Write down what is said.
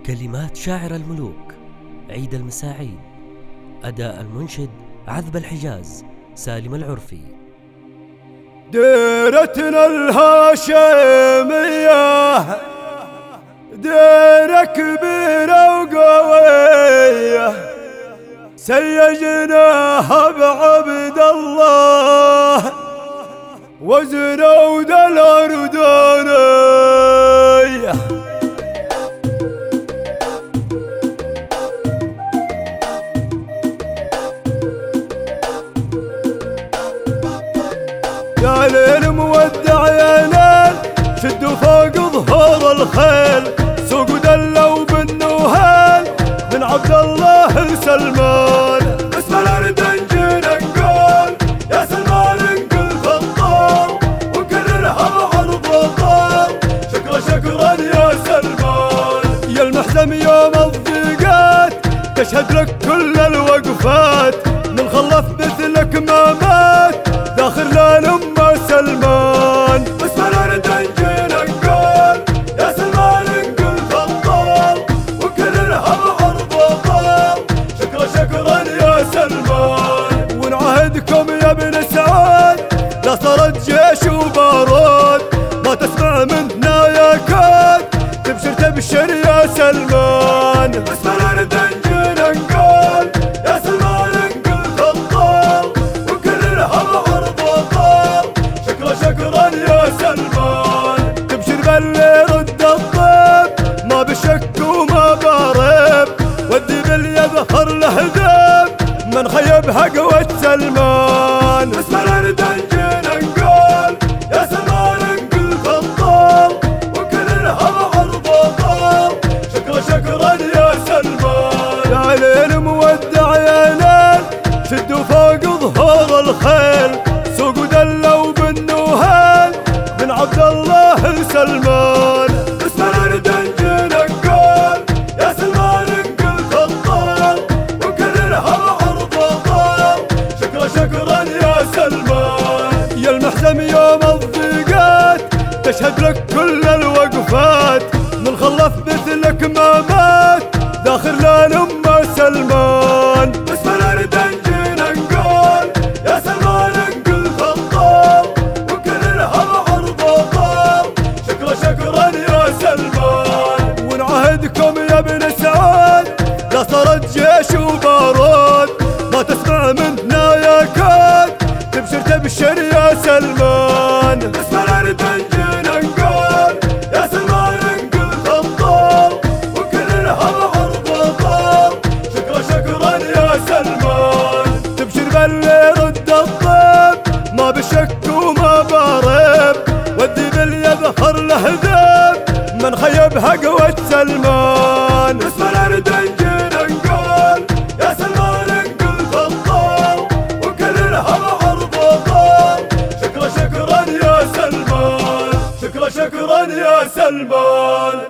كلمات شاعر الملوك عيد المساعيد. أداء المنشد عذب الحجاز سالم العرفي. ديرتنا الهاشمية ديرة كبيرة وقوية، سيجناها بعبد الله وزنود الأردنية. يا ليل مودع يا ليل شدوا فوق ظهور الخيل، سوق دلوا بالنوهال من عبد الله لسلمان. اسم الارض نجينا نقول يا سلمان نقول فضال ونكررها بعرض وطال، شكرا يا سلمان. يا المحزم يوم الضيقات تشهد لك كل الوقفات، من خلف مثلك ما مات داخل للأمة سلمان. اسم الأرض نجينا نقول يا سلمان نقول فضال ونكررها بعرض وطال، شكرا يا سلمان. ونعهدكم يا ابن سعود لا صارت جيش وبارود، ما تسمع منا يا كاد تبشر تبشر يا سلمان. اسم الأرض نجينا نقول يا سلمان نقول فضال ونكررها بعرض وطال، شكرا يا سلمان. تبشر باللي رد الضيف ما بشك وما بارب، والذي باليظهر له ذيب من خيبها قوة سلمان. اسم الأرض نجينا نقول يا سلمان نقول فضال ونكررها بعرض وطال، شكرا يا سلمان. يا ليل مودع يا ليل شدوا فوق ظهور الخيل، سوق دلوا بالنوهال من عبد الله لسلمان. اسم الأرض نجينا نقول يا سلمان نقول فضال ونكررها بعرض وطال، شكرا يا سلمان. يا المحزم يوم الضيقات تشهد لك كل الوقفات، من خلف مثلك ما مات داخل للأمة سلمان. اسم الأرض نجينا نقول يا سلمان نقول فضال ونكررها بعرض وطال، شكرا يا سلمان. ونعهدكم يا ابن سعود لا صارت جيش وبارود، ما تسمع منا يا كاد تبشر تبشر يا سلمان. اسم الأرض نجينا نقول يا سلمان نقول فضال ونكررها بعرض وطال، شكرا يا سلمان. تبشر باللي رد الضيف ما بشك وما بارب، والذي باليظهر له ذيب من خيبها قوة سلمان. اسم الأرض نجينا نقول يا سلمان نقول فضال ونكررها بعرض وطال، شكرا يا سلمان. شكرا يا سلمان.